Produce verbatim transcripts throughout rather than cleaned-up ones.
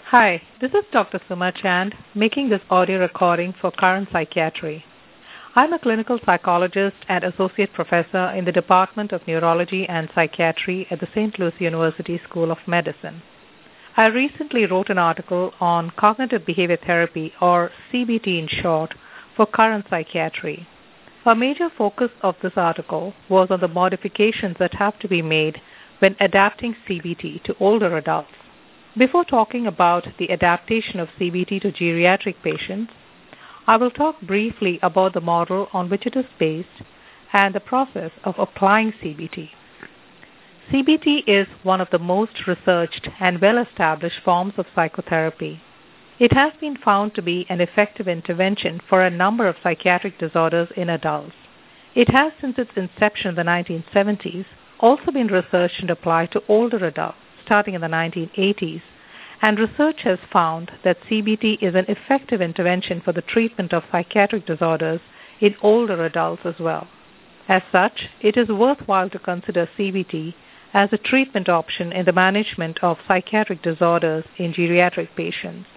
Hi, this is Doctor Suma Chand making this audio recording for Current Psychiatry. I'm a clinical psychologist and associate professor in the Department of Neurology and Psychiatry at the Saint Louis University School of Medicine. I recently wrote an article on cognitive behavior therapy, or C B T in short, for Current Psychiatry. A major focus of this article was on the modifications that have to be made when adapting C B T to older adults. Before talking about the adaptation of C B T to geriatric patients, I will talk briefly about the model on which it is based and the process of applying C B T. C B T is one of the most researched and well-established forms of psychotherapy. It has been found to be an effective intervention for a number of psychiatric disorders in adults. It has, since its inception in the nineteen seventies, also been researched and applied to older adults, starting in the nineteen eighties, and research has found that C B T is an effective intervention for the treatment of psychiatric disorders in older adults as well. As such, it is worthwhile to consider C B T as a treatment option in the management of psychiatric disorders in geriatric patients.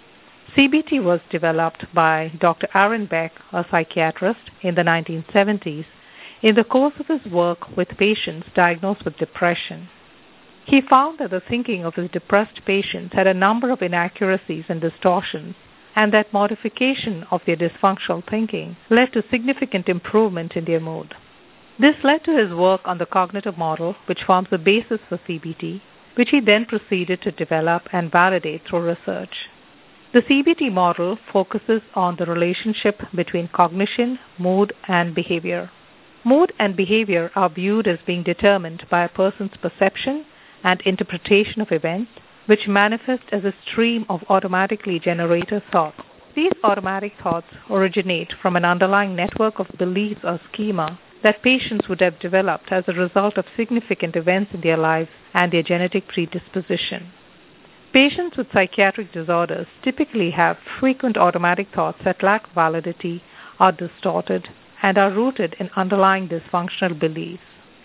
C B T was developed by Doctor Aaron Beck, a psychiatrist, in the nineteen seventies in the course of his work with patients diagnosed with depression. He found that the thinking of his depressed patients had a number of inaccuracies and distortions, and that modification of their dysfunctional thinking led to significant improvement in their mood. This led to his work on the cognitive model, which forms the basis for C B T, which he then proceeded to develop and validate through research. The C B T model focuses on the relationship between cognition, mood, and behavior. Mood and behavior are viewed as being determined by a person's perception and interpretation of events, which manifest as a stream of automatically generated thoughts. These automatic thoughts originate from an underlying network of beliefs or schema that patients would have developed as a result of significant events in their lives and their genetic predisposition. Patients with psychiatric disorders typically have frequent automatic thoughts that lack validity, are distorted, and are rooted in underlying dysfunctional beliefs.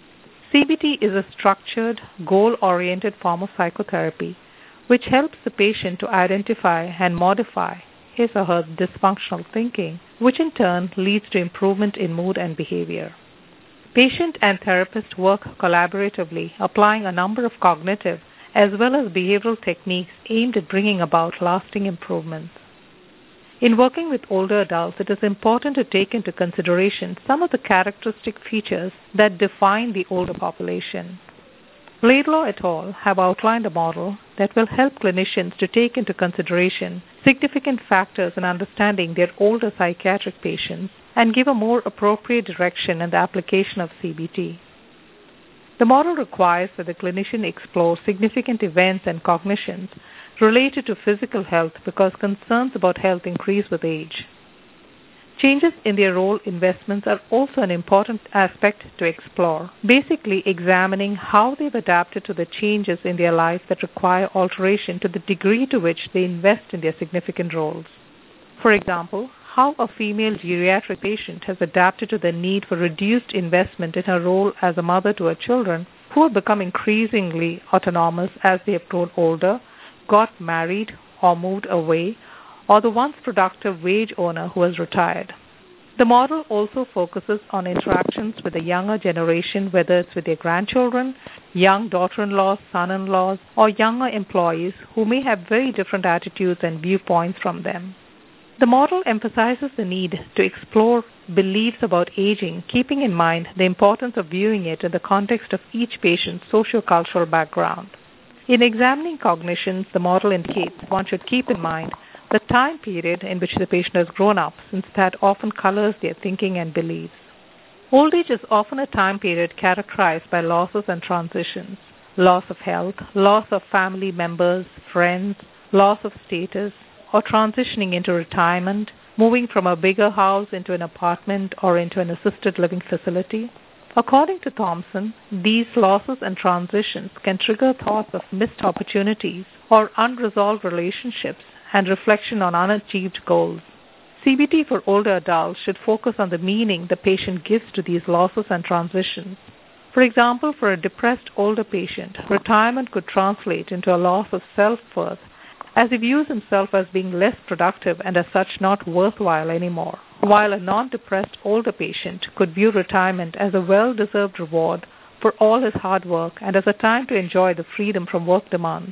C B T is a structured, goal-oriented form of psychotherapy which helps the patient to identify and modify his or her dysfunctional thinking, which in turn leads to improvement in mood and behavior. Patient and therapist work collaboratively, applying a number of cognitive as well as behavioral techniques aimed at bringing about lasting improvements. In working with older adults, it is important to take into consideration some of the characteristic features that define the older population. Laidlaw et al. Have outlined a model that will help clinicians to take into consideration significant factors in understanding their older psychiatric patients and give a more appropriate direction in the application of C B T. The model requires that the clinician explore significant events and cognitions related to physical health because concerns about health increase with age. Changes in their role investments are also an important aspect to explore, basically examining how they've adapted to the changes in their life that require alteration to the degree to which they invest in their significant roles. For example, how a female geriatric patient has adapted to the need for reduced investment in her role as a mother to her children, who have become increasingly autonomous as they have grown older, got married or moved away, or the once productive wage owner who has retired. The model also focuses on interactions with the younger generation, whether it's with their grandchildren, young daughter-in-laws, son-in-laws, or younger employees who may have very different attitudes and viewpoints from them. The model emphasizes the need to explore beliefs about aging, keeping in mind the importance of viewing it in the context of each patient's socio-cultural background. In examining cognitions, the model indicates one should keep in mind the time period in which the patient has grown up, since that often colors their thinking and beliefs. Old age is often a time period characterized by losses and transitions, loss of health, loss of family members, friends, loss of status, or transitioning into retirement, moving from a bigger house into an apartment or into an assisted living facility. According to Thompson, these losses and transitions can trigger thoughts of missed opportunities or unresolved relationships and reflection on unachieved goals. C B T for older adults should focus on the meaning the patient gives to these losses and transitions. For example, for a depressed older patient, retirement could translate into a loss of self-worth as he views himself as being less productive and as such not worthwhile anymore, while a non-depressed older patient could view retirement as a well-deserved reward for all his hard work and as a time to enjoy the freedom from work demands.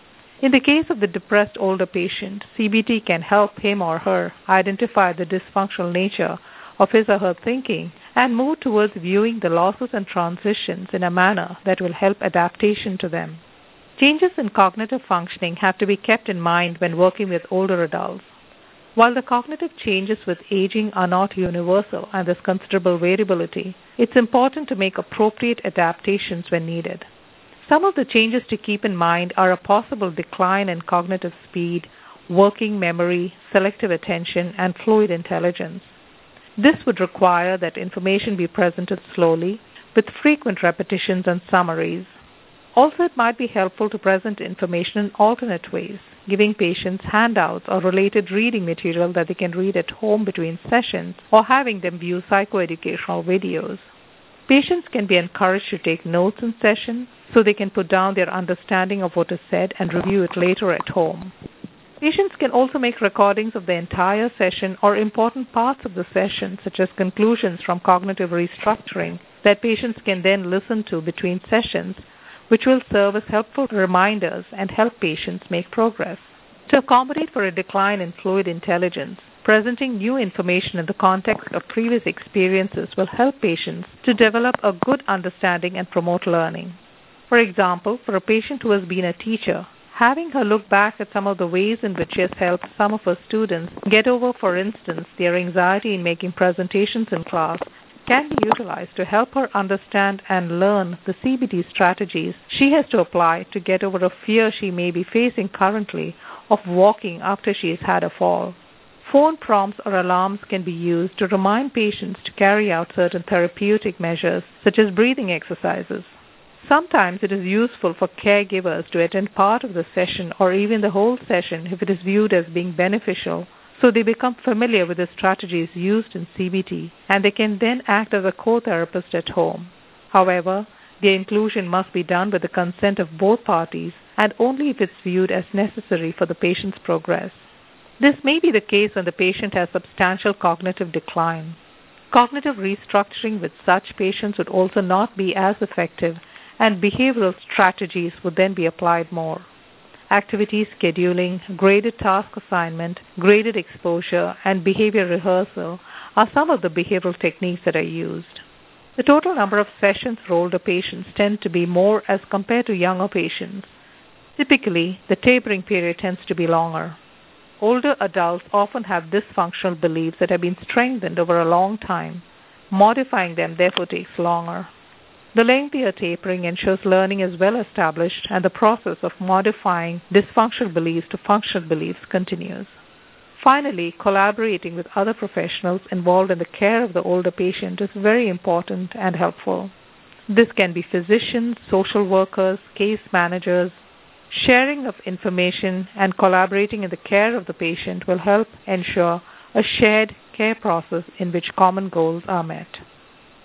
In the case of the depressed older patient, C B T can help him or her identify the dysfunctional nature of his or her thinking and move towards viewing the losses and transitions in a manner that will help adaptation to them. Changes in cognitive functioning have to be kept in mind when working with older adults. While the cognitive changes with aging are not universal and there's considerable variability, it's important to make appropriate adaptations when needed. Some of the changes to keep in mind are a possible decline in cognitive speed, working memory, selective attention, and fluid intelligence. This would require that information be presented slowly, with frequent repetitions and summaries. Also, it might be helpful to present information in alternate ways, giving patients handouts or related reading material that they can read at home between sessions, or having them view psychoeducational videos. Patients can be encouraged to take notes in session so they can put down their understanding of what is said and review it later at home. Patients can also make recordings of the entire session or important parts of the session, such as conclusions from cognitive restructuring, that patients can then listen to between sessions, which will serve as helpful reminders and help patients make progress. To accommodate for a decline in fluid intelligence, presenting new information in the context of previous experiences will help patients to develop a good understanding and promote learning. For example, for a patient who has been a teacher, having her look back at some of the ways in which she has helped some of her students get over, for instance, their anxiety in making presentations in class, can be utilized to help her understand and learn the C B T strategies she has to apply to get over a fear she may be facing currently of walking after she has had a fall. Phone prompts or alarms can be used to remind patients to carry out certain therapeutic measures, such as breathing exercises. Sometimes it is useful for caregivers to attend part of the session or even the whole session if it is viewed as being beneficial, so they become familiar with the strategies used in C B T, and they can then act as a co-therapist at home. However, their inclusion must be done with the consent of both parties and only if it's viewed as necessary for the patient's progress. This may be the case when the patient has substantial cognitive decline. Cognitive restructuring with such patients would also not be as effective, and behavioral strategies would then be applied more. Activity scheduling, graded task assignment, graded exposure, and behavior rehearsal are some of the behavioral techniques that are used. The total number of sessions for older patients tend to be more as compared to younger patients. Typically, the tapering period tends to be longer. Older adults often have dysfunctional beliefs that have been strengthened over a long time. Modifying them therefore takes longer. The lengthier tapering ensures learning is well established and the process of modifying dysfunctional beliefs to functional beliefs continues. Finally, collaborating with other professionals involved in the care of the older patient is very important and helpful. This can be physicians, social workers, case managers. Sharing of information and collaborating in the care of the patient will help ensure a shared care process in which common goals are met.